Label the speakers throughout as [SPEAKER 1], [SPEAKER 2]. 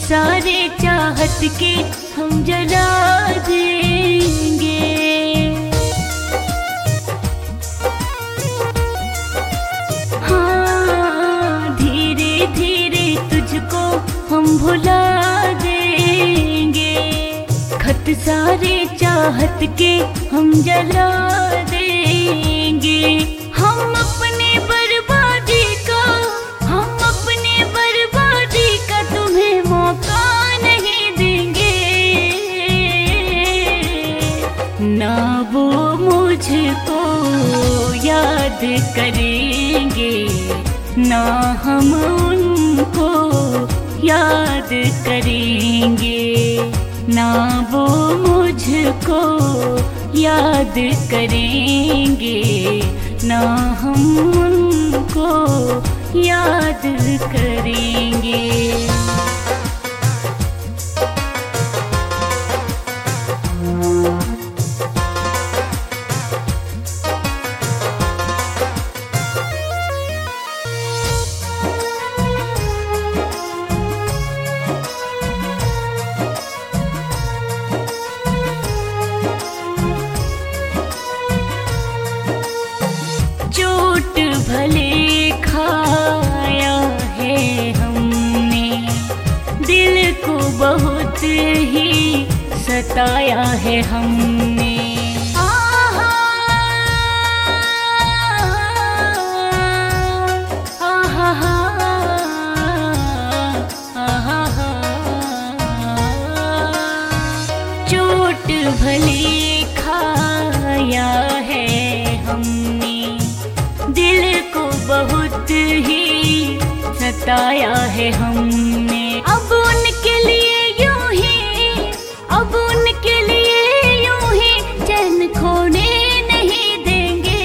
[SPEAKER 1] सारे चाहत के हम जला देंगे। हाँ, धीरे धीरे तुझको हम भुला देंगे। खत सारे चाहत के हम जला देंगे। हम अपनी बर्बादी का तुम्हें मौका नहीं देंगे। ना वो मुझको याद करेंगे, ना हम उनको याद करेंगे। ना वो मुझको याद करेंगे, ना हम उनको याद करेंगे। चोट भले खाया है हमने, दिल को बहुत ही सताया है हमने। चोट भले खाया है हमने, दिल को बहुत ही सताया है हमने। अब उनके लिए यूं ही चैन खोने नहीं देंगे।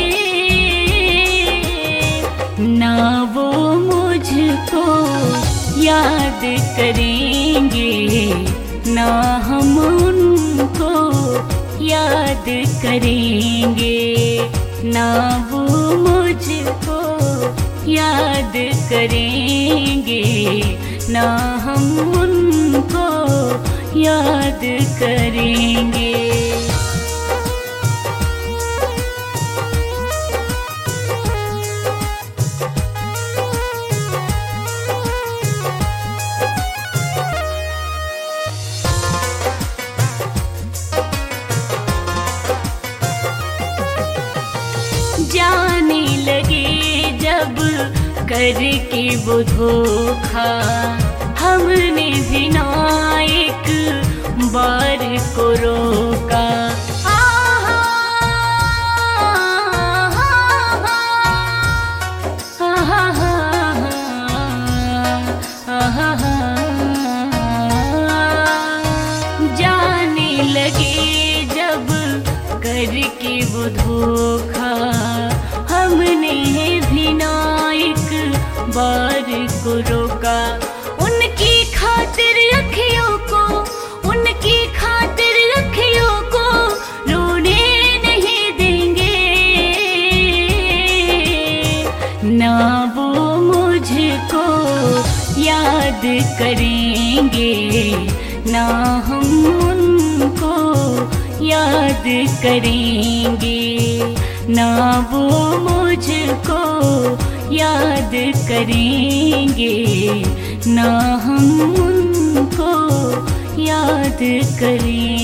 [SPEAKER 1] ना वो मुझको याद करेंगे, ना हम उनको याद करेंगे। ना वो मुझको याद करेंगे, ना हम उनको याद करेंगे। जाने लगे जब करके वो धोखा, हमने भी ना एक बार को रोका। जाने लगे जब करके वो धोखा, हमने भी ना एक बार को रोका। उनकी खातिर अखियों को रोने नहीं देंगे। ना वो मुझको याद करेंगे, ना हम उनको याद करेंगे। ना वो मुझको याद करेंगे, ना हम उनको याद करेंगे।